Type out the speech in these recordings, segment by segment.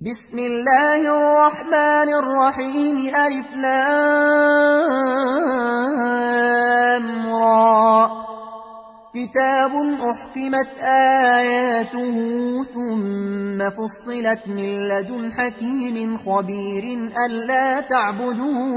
بسم الله الرحمن الرحيم ألف لام را كتاب أحكمت آياته ثم فصلت من لدن حكيم خبير ألا تعبدوا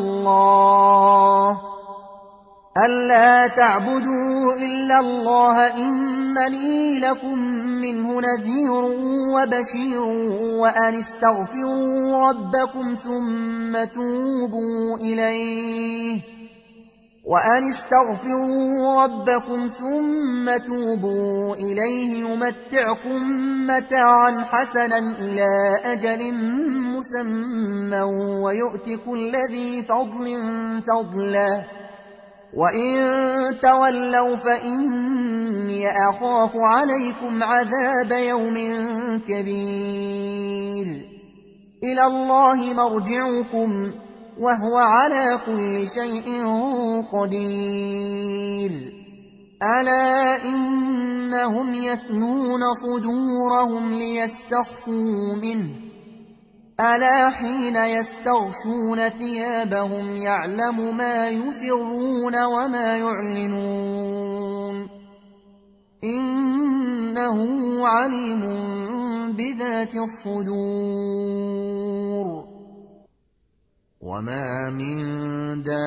إلا الله إنني لكم منه نذير وبشير وأن استغفروا ربكم ثم توبوا إليه يمتعكم متاعا حسنا إلى أجل مسمى ويؤت كل ذي فضل فضله وإن تولوا فإني أخاف عليكم عذاب يوم كبير إلى الله مرجعكم وهو على كل شيء قدير ألا إنهم يثنون صدورهم ليستخفوا منه ألا حين يستغشون ثيابهم يعلم ما يسرون وما يعلنون إنه عليم بذات الصدور وما من دابة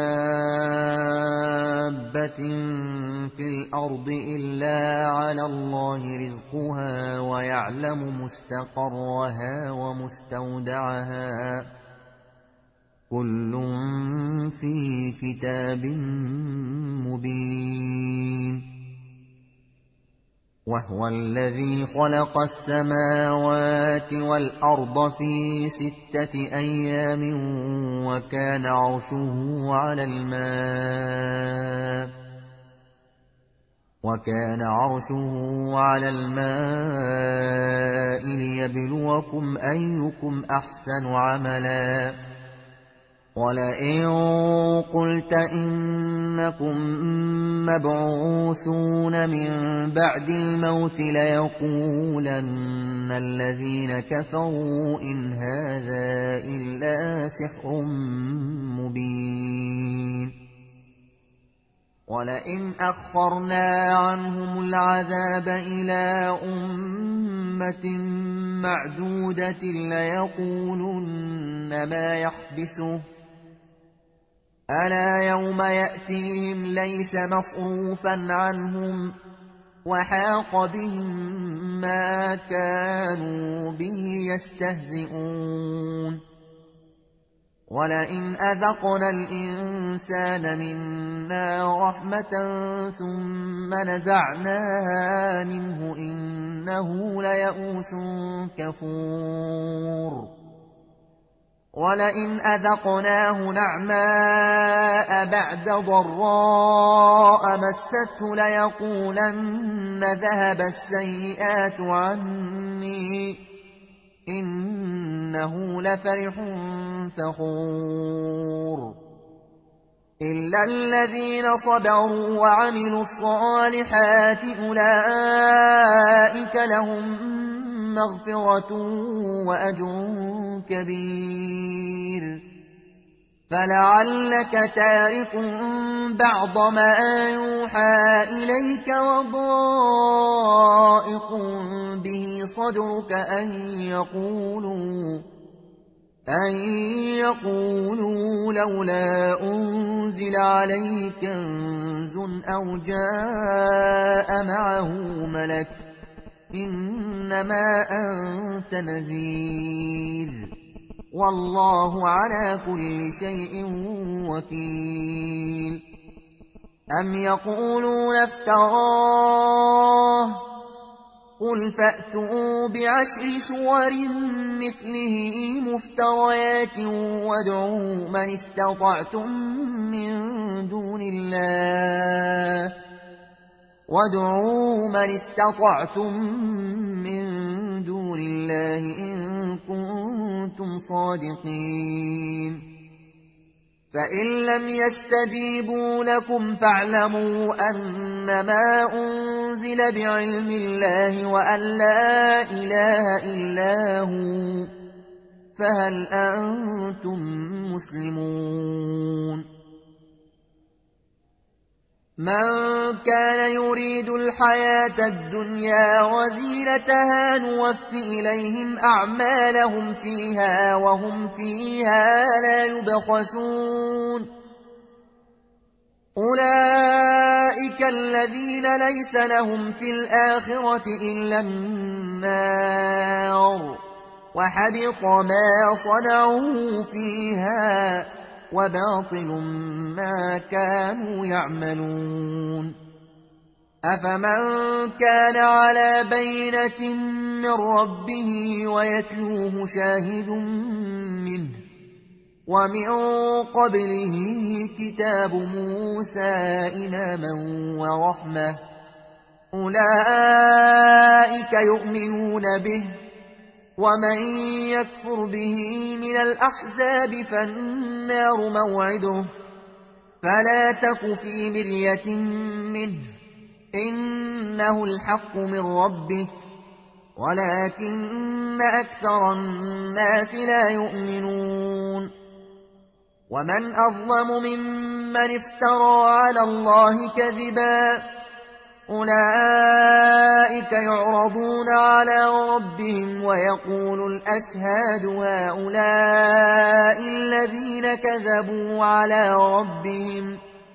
في الأرض إلا على الله رزقها ويعلم مستقرها ومستودعها كل في كتاب مبين وهو الذي خلق السماوات والأرض في 6 أيام وكان عرشه على الماء ليبلوكم أيكم أحسن عملا ولئن قلت إنكم مبعوثون من بعد الموت ليقولن الذين كفروا إن هذا إلا سحر مبين ولئن أخرنا عنهم العذاب إلى أمة معدودة ليقولن ما يحبسه ألا يوم يأتيهم ليس مصروفا عنهم وحاق بهم ما كانوا به يستهزئون ولئن أذقنا الإنسان منا رحمة ثم نزعناها منه إنه ليئوس كفور ولئن أذقناه نعماء بعد ضراء مسته ليقولن ذهب السيئات عني إنه لفرح فخور إلا الذين صبروا وعملوا الصالحات أولئك لهم مغفرة وأجر كبير فلعلك تارك بعض ما يوحى إليك وضائق به صدرك أن يقولوا لولا أنزل عليه كنز أو جاء معه ملك إنما أنت نذير والله على كل شيء وكيل أم يقولون افتراه قل فأتوا بعشر سور مثله مفتريات وادعوا من استطعتم من دون الله إن كنتم صادقين فإن لم يستجيبوا لكم فاعلموا أنما أنزل بعلم الله وأن لا إله إلا هو فهل أنتم مسلمون؟ من كان يريد الحياة الدنيا وزينتها نوفي إليهم أعمالهم فيها وهم فيها لا يبخسون. أولئك الذين ليس لهم في الآخرة إلا النار وحبط ما صنعوا فيها وباطل ما كانوا يعملون. أفمن كان على بينة من ربه ويتلوه شاهد منه ومن قبله كتاب موسى إماما ورحمة أولئك يؤمنون به ومن يكفر به من الأحزاب فالنار موعده فلا تك في مرية منه إنه الحق من ربك ولكن أكثر الناس لا يؤمنون. ومن أظلم ممن افترى على الله كذبا أولئك يعرضون على ربهم ويقول الأشهاد هؤلاء الذين كذبوا على ربهم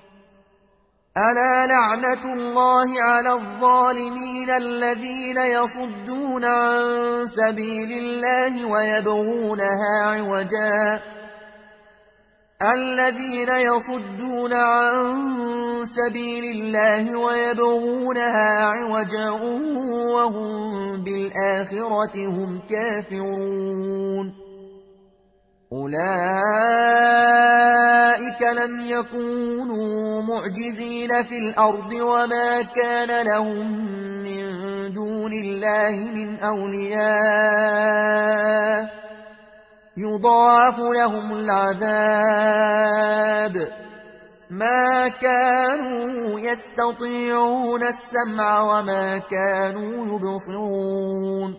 ألا لعنة الله على الظالمين الذين يصدون عن سبيل الله ويبغونها عوجا وهم بالآخرة هم كافرون. أولئك لم يكونوا معجزين في الأرض وما كان لهم من دون الله من أولياء يضاعف لهم العذاب ما كانوا يستطيعون السمع وما كانوا يبصرون.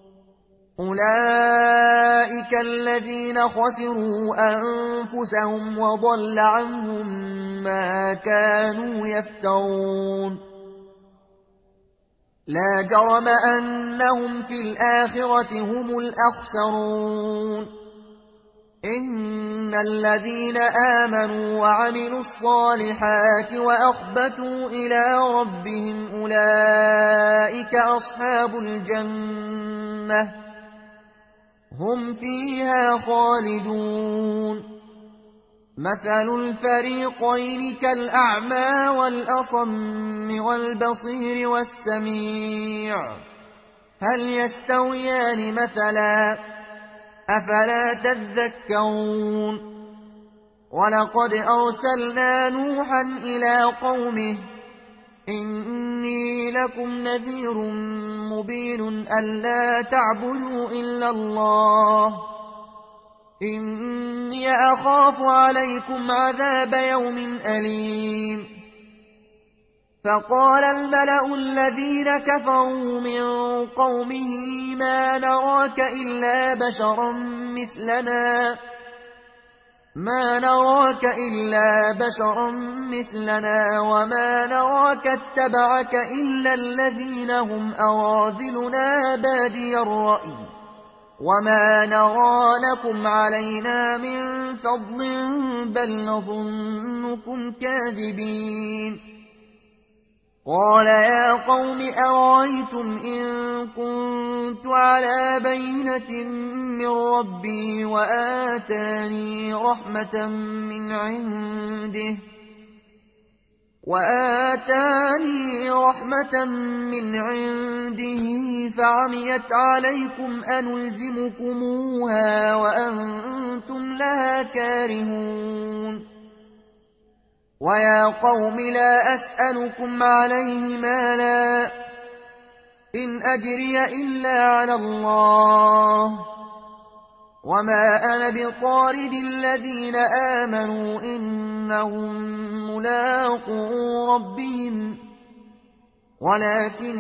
أولئك الذين خسروا أنفسهم وضل عنهم ما كانوا يفترون. لا جرم أنهم في الآخرة هم الأخسرون. إن الذين آمنوا وعملوا الصالحات وأخبتوا إلى ربهم أولئك أصحاب الجنة هم فيها خالدون. مثل الفريقين كالأعمى والأصم والبصير والسميع هل يستويان مثلا أفلا تذكرون. ولقد أرسلنا نوحا إلى قومه إني لكم نذير مبين ألا تعبدوا إلا الله إني أخاف عليكم عذاب يوم أليم. فقال الملأ الذين كفروا من قومه ما نراك إلا بشرا مثلنا وما نراك اتبعك إلا الذين هم أراذلنا بادي الرأي وما نرى لكم علينا من فضل بل نظنكم كاذبين. قال يا قوم أرأيتم إن كنت على بينة من ربي وآتاني رحمة من عنده فعميت عليكم أنلزمكموها وأنتم لها كارهون. ويا قوم لا أسألكم عليه مالا إن أجري إلا على الله وما أنا بطارد الذين آمنوا إنهم ملاقو ربهم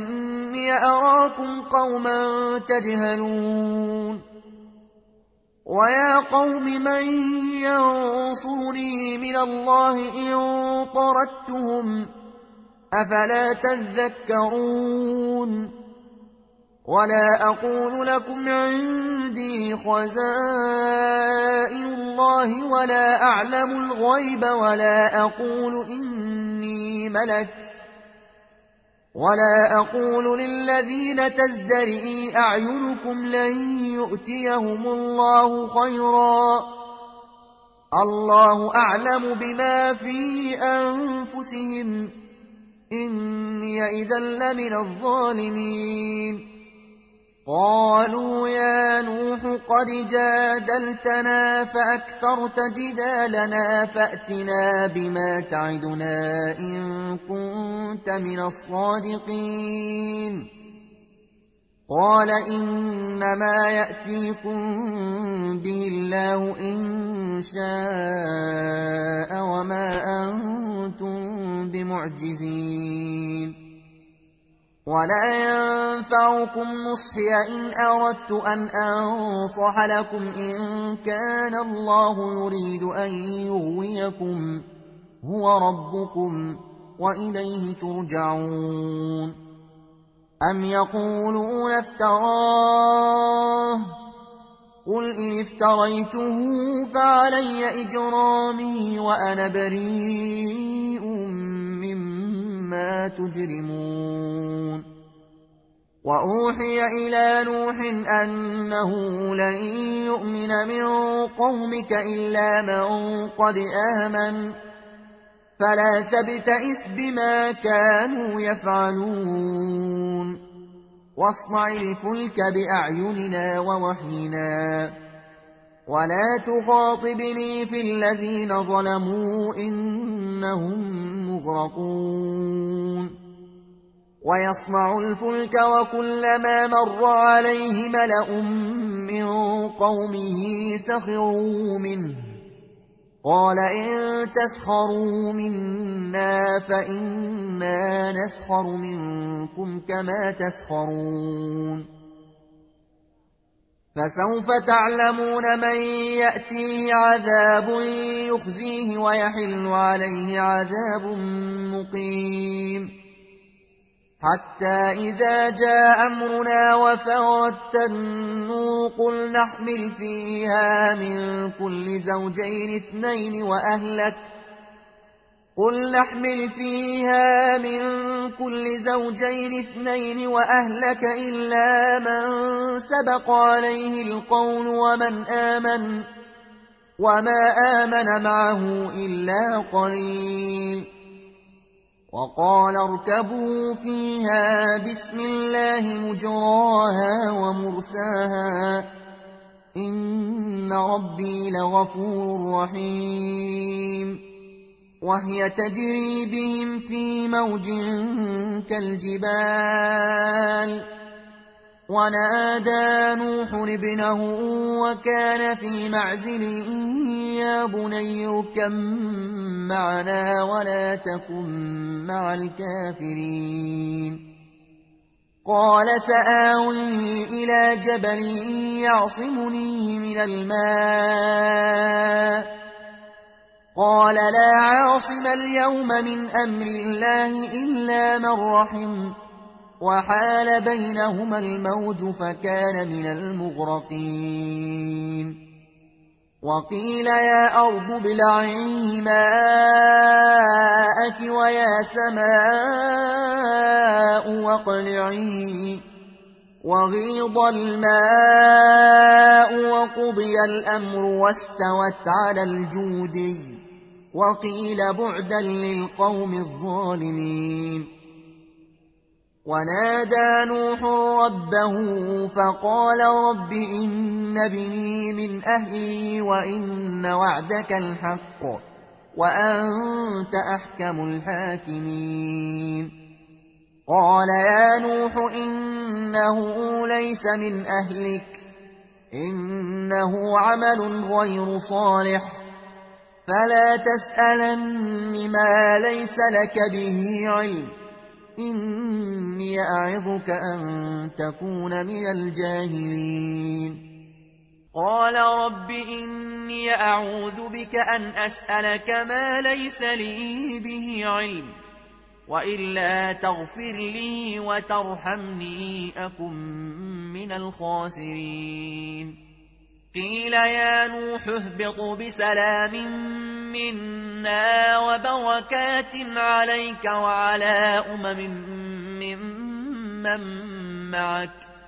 ولكني أراكم قوما تجهلون. ويا قوم من ينصرني من الله إن طردتهم أفلا تذكرون ولا أقول لكم عندي خزائن الله ولا أعلم الغيب ولا أقول إني ملك ولا أقول للذين تزدرئ أعينكم لن يؤتيهم الله خيرا الله أعلم بما في أنفسهم إني إذا لمن الظالمين قالوا يا نوح قد جادلتنا فأكثرت جدالنا فأتنا بما تعدنا إن كنت من الصادقين قال إنما يأتيكم به الله إن شاء وما أنتم بمعجزين ولا ينفعكم نصحي إن أردت أن أنصح لكم إن كان الله يريد أن يغويكم هو ربكم وإليه ترجعون أم يقولون افتراه قل إن افتريته فعلي إجرامي وأنا بريء مما تجرمون وأوحي إلى نوح أنه لن يؤمن من قومك إلا من قد آمن فلا تبتئس بما كانوا يفعلون واصنع الفلك بأعيننا ووحينا ولا تخاطبني في الذين ظلموا إنهم مغرقون ويصنع الفلك وكلما مر عليه ملأ من قومه سخروا منه قال إن تسخروا منا فإنا نسخر منكم كما تسخرون فسوف تعلمون من يأتيه عذاب يخزيه ويحل عليه عذاب مقيم حتى إذا جاء أمرنا وفارت النور قل نحمل فيها من كل زوجين اثنين وأهلك إلا من سبق عليه القول وما آمن معه إلا قليل وقال اركبوا فيها بسم الله مجراها ومرساها إن ربي لغفور رحيم وهي تجري بهم في موج كالجبال ونادى نوح ابنه وكان في معزل يا بني اركب معنا ولا تكن مع الكافرين قال سآوي إلى جبل يعصمني من الماء قال لا عاصم اليوم من أمر الله إلا من رحم وحال بينهما الموج فكان من المغرقين وقيل يا أرض ابلعي ماءك ويا سماء واقلعي وغيض الماء وقضي الأمر واستوت على الجودي وقيل بعدا للقوم الظالمين ونادى نوح ربه فقال رب إن ابني من أهلي وإن وعدك الحق وأنت أحكم الحاكمين قال يا نوح إنه ليس من أهلك إنه عمل غير صالح فلا تسألن ما ليس لك به علم إني أعظك أن تكون من الجاهلين قال رب إني أعوذ بك أن أسألك ما ليس لي به علم وإلا تغفر لي وترحمني أكن من الخاسرين قيل يا نوح اهبط بسلام منا وبركات عليك وعلى ممن معك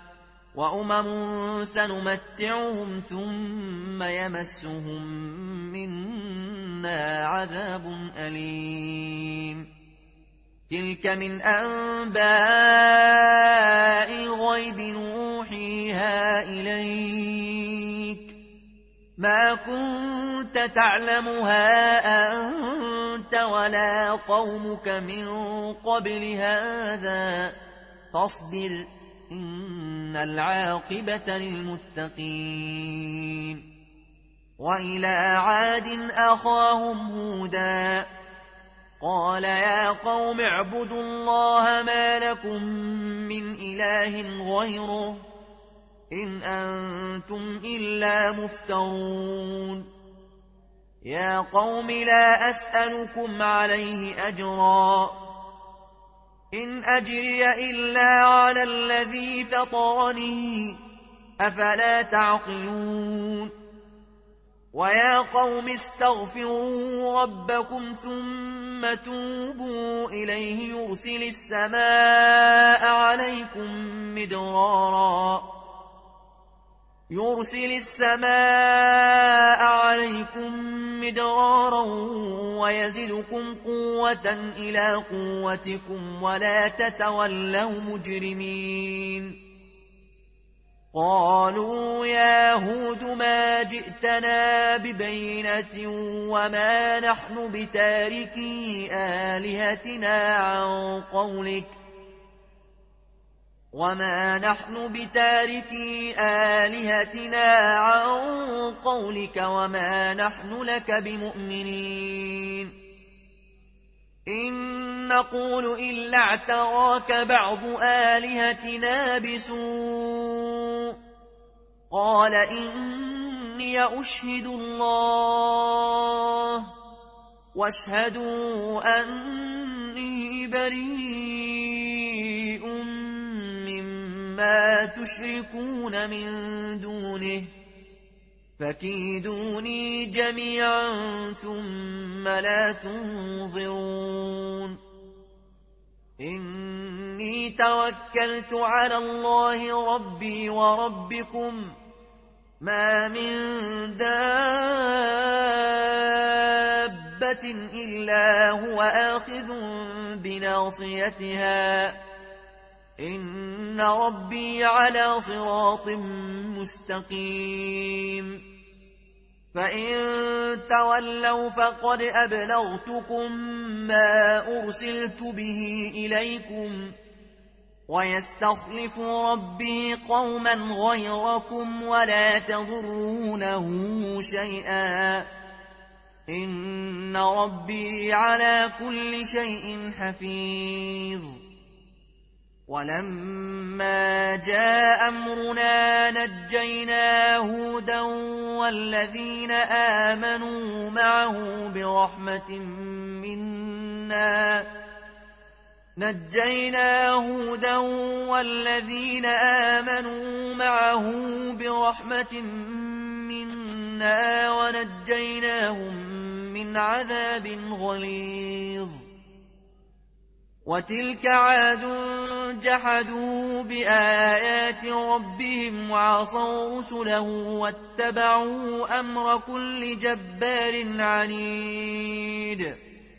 وأمم سنمتعهم ثم يمسهم منا عذاب أليم تلك من أنباء الغيب نوحيها إليك ما كنت تعلمها أنت ولا قومك من قبل هذا فاصبر إن العاقبة للمتقين وإلى عاد أخاهم هودا قال يا قوم اعبدوا الله ما لكم من إله غيره إن أنتم إلا مفترون يا قوم لا أسألكم عليه أجرا إن أجري إلا على الذي فطرني أفلا تعقلون ويا قوم استغفروا ربكم ثم توبوا إليه يرسل السماء عليكم مدرارا ويزدكم قوة إلى قوتكم ولا تتولوا مجرمين قالوا يا هود ما جئتنا ببينة وما نحن بتاركي آلهتنا عن قولك وما نحن لك بمؤمنين إن نقول إلا اعتراك بعض آلهتنا بسوء قال إني أشهد الله واشهدوا أني بريء مما تشركون من دونه فكيدوني جميعا ثم لا تنظرون إني توكلت على الله ربي وربكم ما من دابة إلا هو آخذ بناصيتها إن ربي على صراط مستقيم فإن تولوا فقد أبلغتكم ما أرسلت به إليكم ويستخلف ربي قوما غيركم ولا تضرونه شيئا إن ربي على كل شيء حفيظ ولما جاء أمرنا نجينا هودا والذين آمنوا معه برحمة منا ونجيناهم من عذاب غليظ وتلك عاد جحدوا بآيات ربهم وعصوا رسله واتبعوا أمر كل جبار عنيد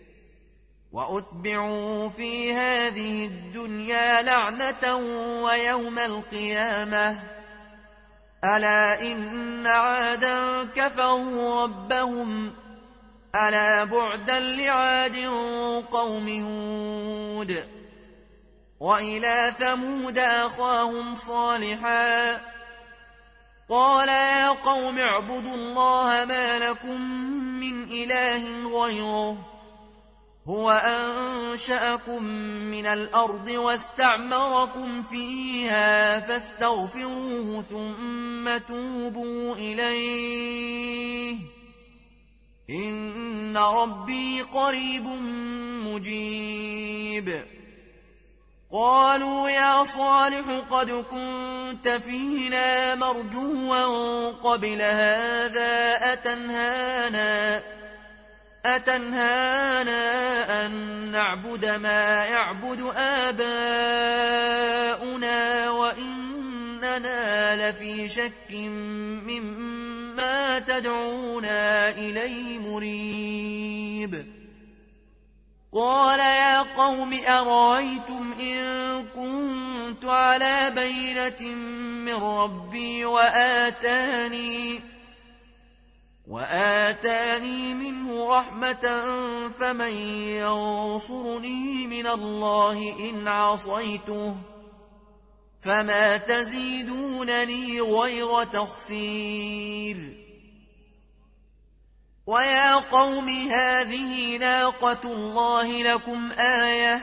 وأتبعوا في هذه الدنيا لعنة ويوم القيامة ألا إن عادا كفروا ربهم ألا بعدا لعاد قوم هود وإلى ثمود أخاهم صالحا قال يا قوم اعبدوا الله ما لكم من إله غيره هو أنشأكم من الأرض واستعمركم فيها فاستغفروه ثم توبوا إليه إن ربي قريب مجيب قالوا يا صالح قد كنت فينا مرجوا قبل هذا أتنهانا أن نعبد ما يعبد آباؤنا وإننا لفي شك مما تدعونا إليه مريب قال يا قوم أرأيتم إن كنت على بينة من ربي وآتاني منه رحمة فمن ينصرني من الله إن عصيته فما تزيدونني غير تخسير ويا قوم هذه ناقة الله لكم آية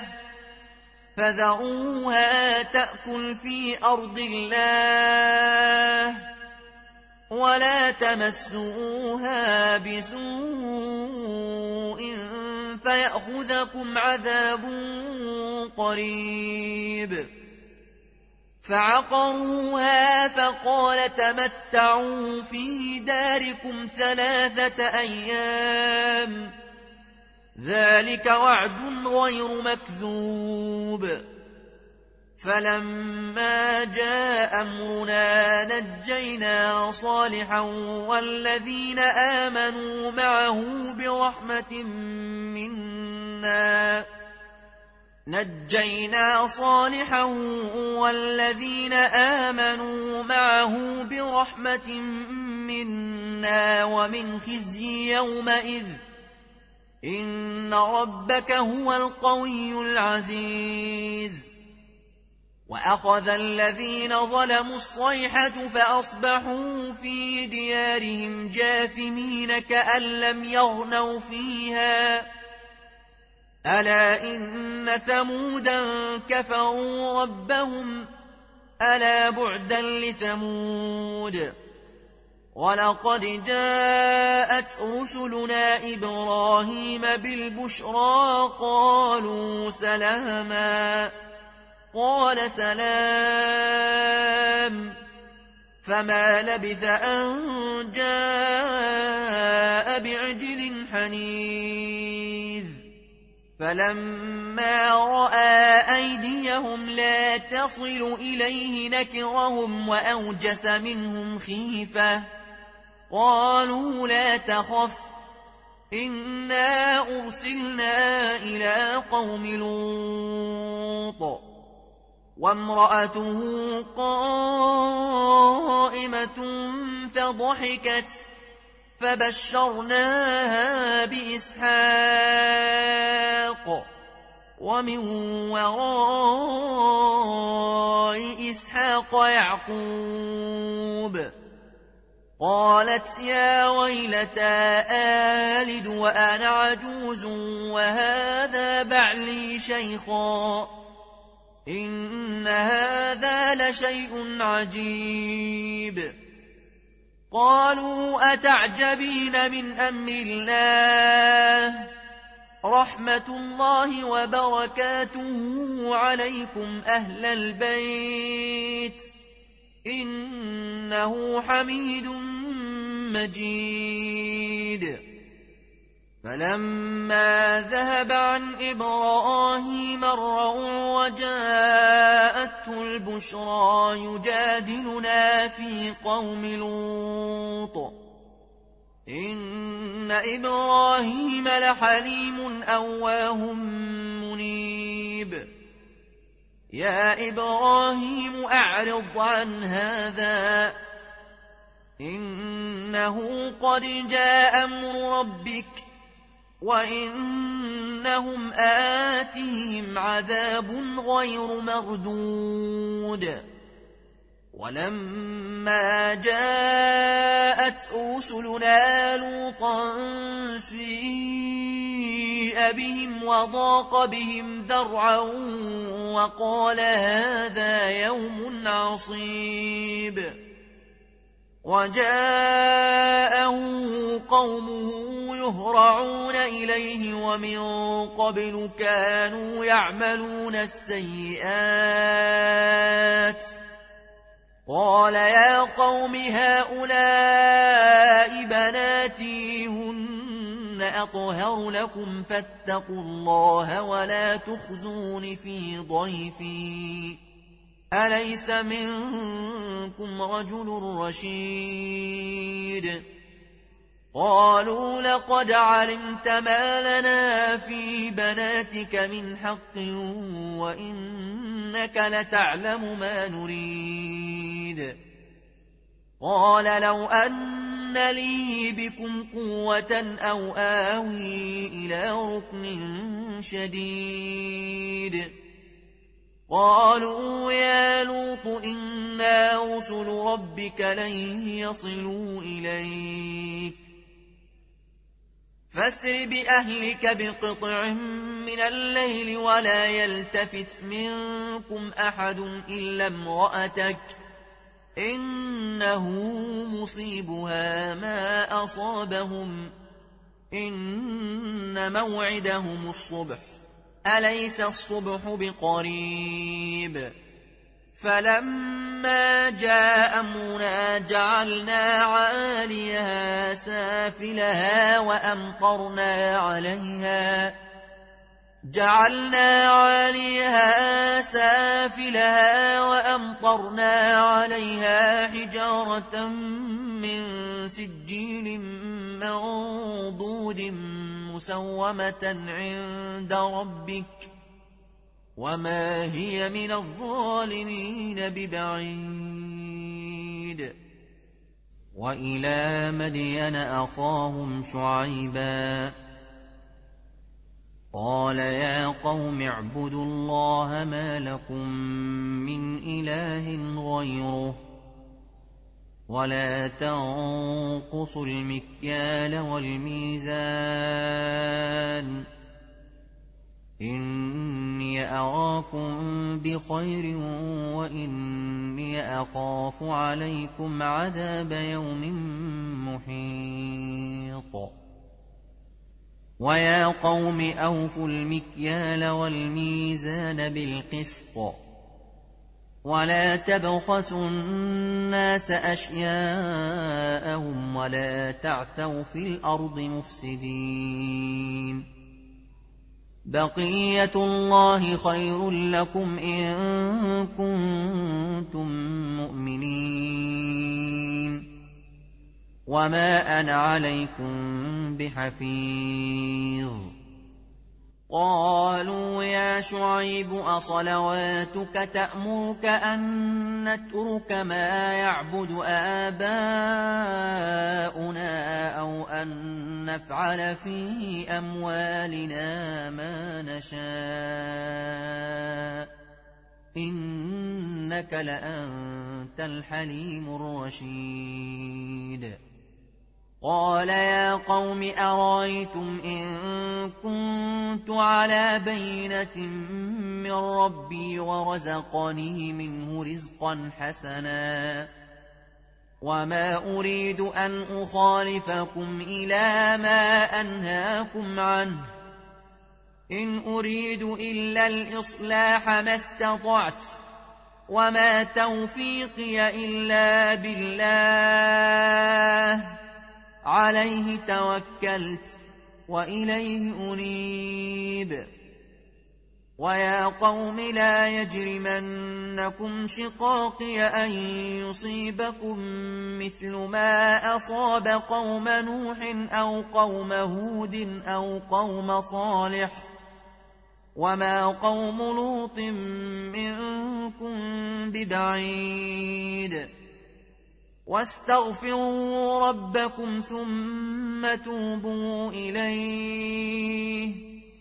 فذروها تأكل في أرض الله ولا تمسوها بسوء فيأخذكم عذاب قريب فعقروها فقال تمتعوا في داركم 3 أيام ذلك وعد غير مكذوب فلما جاء أمرنا نجينا صالحا والذين آمنوا معه برحمة منا ومن خزي يومئذ إن ربك هو القوي العزيز وأخذ الذين ظلموا الصيحة فأصبحوا في ديارهم جاثمين كأن لم يغنوا فيها ألا إن ثمودا كفروا ربهم ألا بعدا لثمود ولقد جاءت رسلنا إبراهيم بالبشرى قالوا سلاما قال سلام فما لبث أن جاء بعجل حنيذ فلما رأى أيديهم لا تصل إليه نكرهم وأوجس منهم خيفة قالوا لا تخف إنا أرسلنا إلى قوم لوط وامرأته قائمة فضحكت فبشرناها بإسحاق ومن وراء إسحاق يعقوب قالت يا ويلتى آلد وأنا عجوز وهذا بعلي شيخا إن هذا لشيء عجيب قالوا أتعجبين من أمر الله رحمة الله وبركاته عليكم أهل البيت إنه حميد مجيد فلما ذهب عن إبراهيم الروع وجاءته البشرى يجادلنا في قوم لوط إن إبراهيم لحليم أواه منيب يا إبراهيم أعرض عن هذا إنه قد جاء أمر ربك وإنهم آتيهم عذاب غير مردود ولما جاءت رسلنا لوطا سيء فسيء بهم وضاق بهم ذرعا وقال هذا يوم عصيب وجاءه قومه يهرعون إليه ومن قبل كانوا يعملون السيئات قال يا قوم هؤلاء بناتي هن أطهر لكم فاتقوا الله ولا تخزون في ضيفي أليس منكم رجل رشيد قالوا لقد علمت ما لنا في بناتك من حق وإنك لتعلم ما نريد قال لو أن لي بكم قوة أو آوي إلى ركن شديد قالوا يا لوط إنا رسل ربك لن يصلوا إليك فاسر بأهلك بقطع من الليل ولا يلتفت منكم أحد إلا امرأتك إنه مصيبها ما أصابهم إن موعدهم الصبح أليس الصبح بقريب فلما جاء أمرنا جعلنا عاليها سافلها وأمطرنا عليها حجارة من سجيل منضود مسومة عند ربك وما هي من الظالمين ببعيد وإلى مدين أخاهم شعيبا قال يا قوم اعبدوا الله ما لكم من إله غيره ولا تنقصوا المكيال والميزان إني أراكم بخير وإني أخاف عليكم عذاب يوم محيط ويا قوم أوفوا المكيال والميزان بالقسط ولا تبخسوا الناس أشياءهم ولا تعثوا في الأرض مفسدين بقية الله خير لكم إن كنتم مؤمنين وما أنا عليكم بحفيظ قالوا يا شعيب أصلواتك تأمرك أن نترك ما يعبد آباؤنا أو أن نفعل في أموالنا ما نشاء إنك لأنت الحليم الرشيد قال يا قوم أرأيتم إن كنت على بينة من ربي ورزقني منه رزقا حسنا وما أريد أن أخالفكم إلى ما أنهاكم عنه إن أريد إلا الإصلاح ما استطعت وما توفيقي إلا بالله عليه توكلت وإليه أنيب ويا قوم لا يجرمنكم شقاقي أن يصيبكم مثل ما أصاب قوم نوح أو قوم هود أو قوم صالح وما قوم لوط منكم ببعيد واستغفروا ربكم ثم توبوا إليه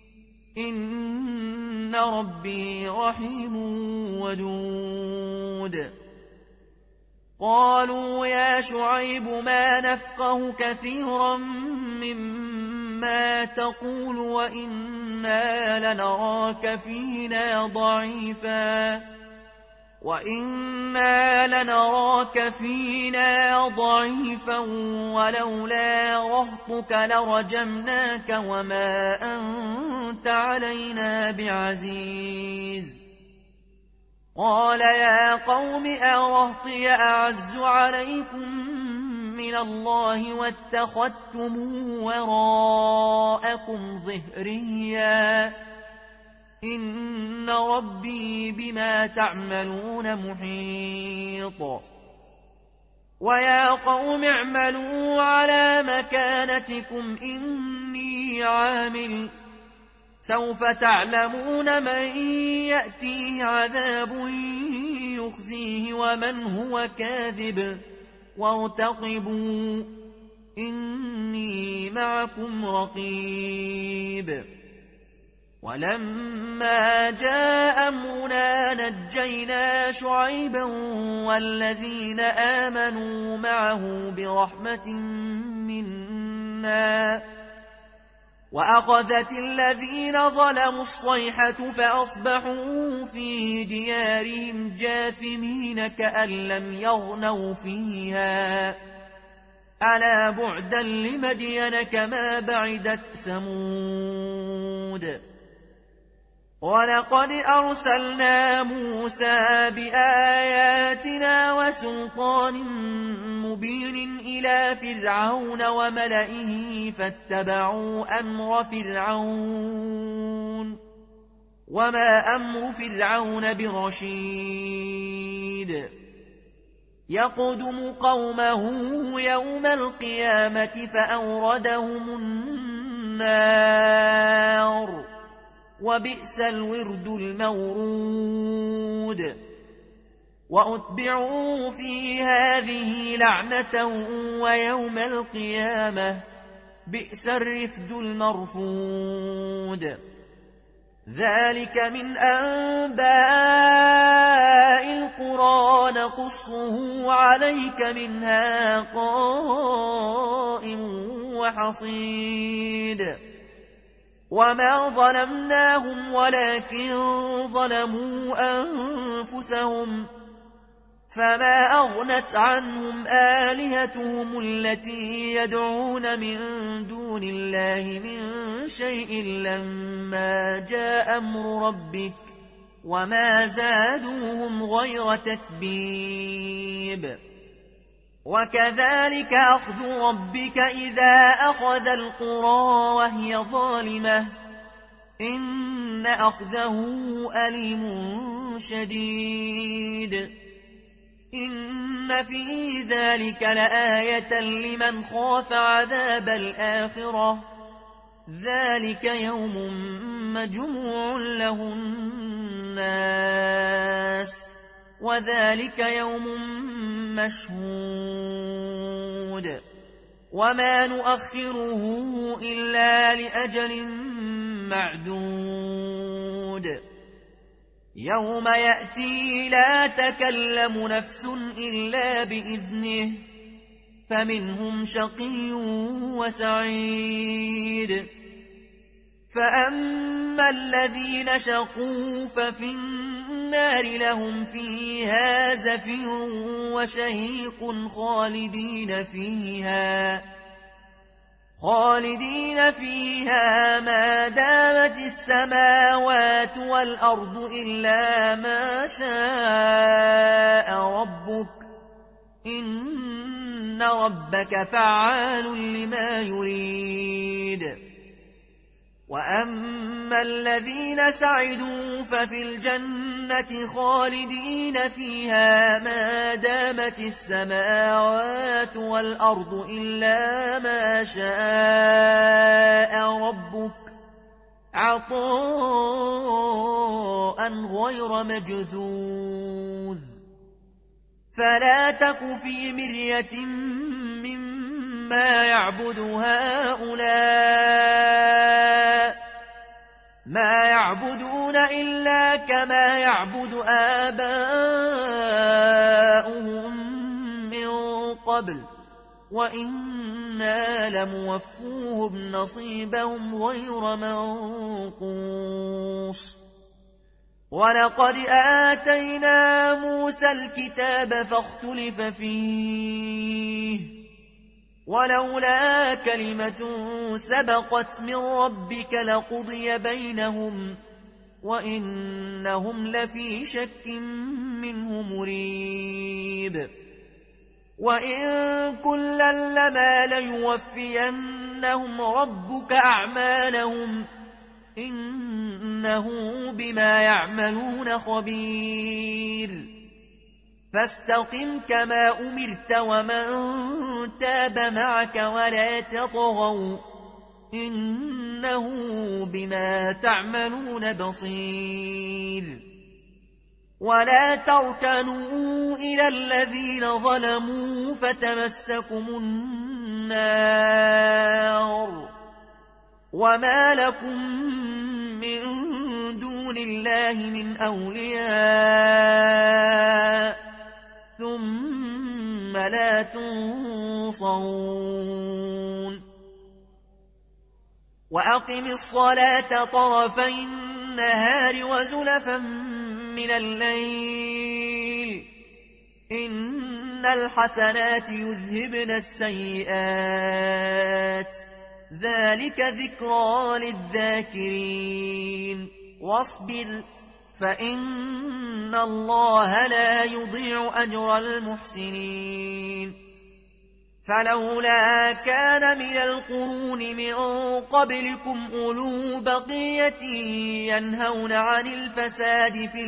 إن ربي رحيم ودود قالوا يا شعيب ما نفقه كثيرا مما ما تقول وإنا لنراك فينا ضعيفا ولولا رهطك لرجمناك وما أنت علينا بعزيز. قال يا قوم أرهطي أعز عليكم من الله واتخذتموه وراءكم ظهريا إن ربي بما تعملون محيط. ويا قوم اعملوا على مكانتكم إني عامل سوف تعلمون من يأتيه عذاب يخزيه ومن هو كاذب وارتقبوا إني معكم رقيب. ولما جاء أمرنا نجينا شعيبا والذين آمنوا معه برحمة منا وأخذت الذين ظلموا الصيحة فأصبحوا في ديارهم جاثمين كأن لم يغنوا فيها ألا بعدا لمدين كما بعدت ثمود. ولقد أرسلنا موسى بآياتنا وسلطان مبين إلى فرعون وملئه فاتبعوا أمر فرعون وما أمر فرعون برشيد. يقدم قومه يوم القيامة فأوردهم النار وبئس الورد المورود. وأتبعوا في هذه لعنة ويوم القيامة بئس الرفد المرفود. ذلك من أنباء القرى نقصه عليك منها قائم وحصيد. وما ظلمناهم ولكن ظلموا أنفسهم فما أغنت عنهم آلهتهم التي يدعون من دون الله من شيء لما جاء أمر ربك وما زادوهم غير تتبيب. وكذلك أخذ ربك إذا أخذ القرى وهي ظالمة إن أخذه أليم شديد. إن في ذلك لآية لمن خاف عذاب الآخرة ذلك يوم مجموع له الناس وذلك يوم مشهود. وما نؤخره إلا لأجل معدود. يوم يأتي لا تكلم نفس إلا بإذنه فمنهم شقي وسعيد. فأما الذين شقوا ففي النار لهم فيها زفير وشهيق خالدين فيها ما دامت السماوات والأرض إلا ما شاء ربك إن ربك فعال لما يريد. وأما الذين سعدوا ففي الجنة خالدين فيها ما دامت السماوات والأرض إلا ما شاء ربك عطاء غير مجذوذ. فلا تك في مرية مما يعبد هؤلاء ما يعبدون إلا كما يعبد آباؤهم من قبل وإنا إنا لموفوهم نصيبهم غير منقوص ولقد آتينا موسى الكتاب فاختلف فيه ولولا كلمة سبقت من ربك لقضي بينهم وإنهم لفي شك منه مريب وإن كلا لما ليوفينهم ربك أعمالهم إنه بما يعملون خبير فاستقم كما أمرت ومن تاب معك ولا تطغوا إنه بما تعملون بصير ولا تركنوا إلى الذين ظلموا فتمسكم النار وما لكم من دون الله من أولياء ثم لا تنصرون وأقم الصلاة طرفي النهار وزلفا من الليل إن الحسنات يذهبن السيئات ذلك ذكرى للذاكرين واصبر فإن الله لا يضيع أجر المحسنين فلولا كان من القرون من قبلكم أولو بقية ينهون عن الفساد في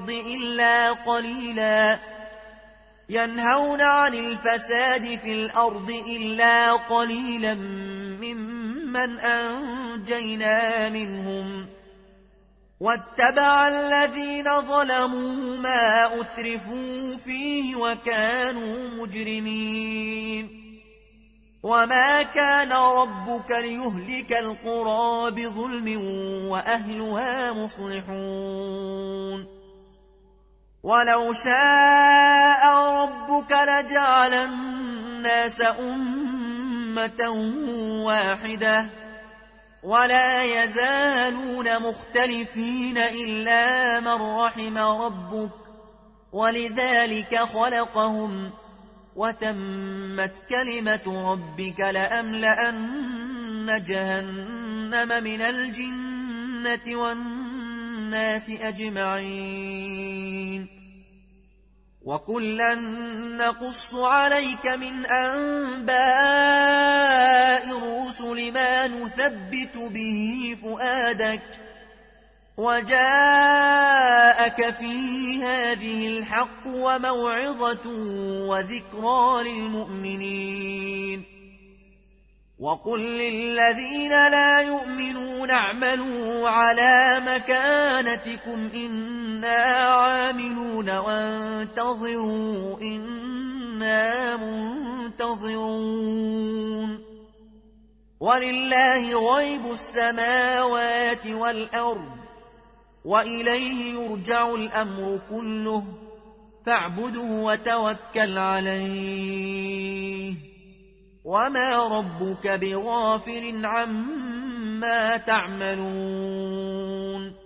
الأرض إلا قليلا ممن أنجينا منهم واتبع الذين ظلموا ما أترفوا فيه وكانوا مجرمين وما كان ربك ليهلك القرى بظلم وأهلها مصلحون ولو شاء ربك لجعل الناس أمة واحدة ولا يزالون مختلفين إلا من رحم ربك ولذلك خلقهم وتمت كلمة ربك لأملأن جهنم من الجنة والناس أجمعين وكلا نقص عليك من أنباء الرسل ما نثبت به فؤادك وجاءك في هذه الحق وموعظة وذكرى للمؤمنين وقل للذين لا يؤمنون اعملوا على مكانتكم إنا عاملون وانتظروا إنا منتظرون ولله غيب السماوات والأرض وإليه يرجع الأمر كله فاعبده وتوكل عليه وما ربك بغافل عما تعملون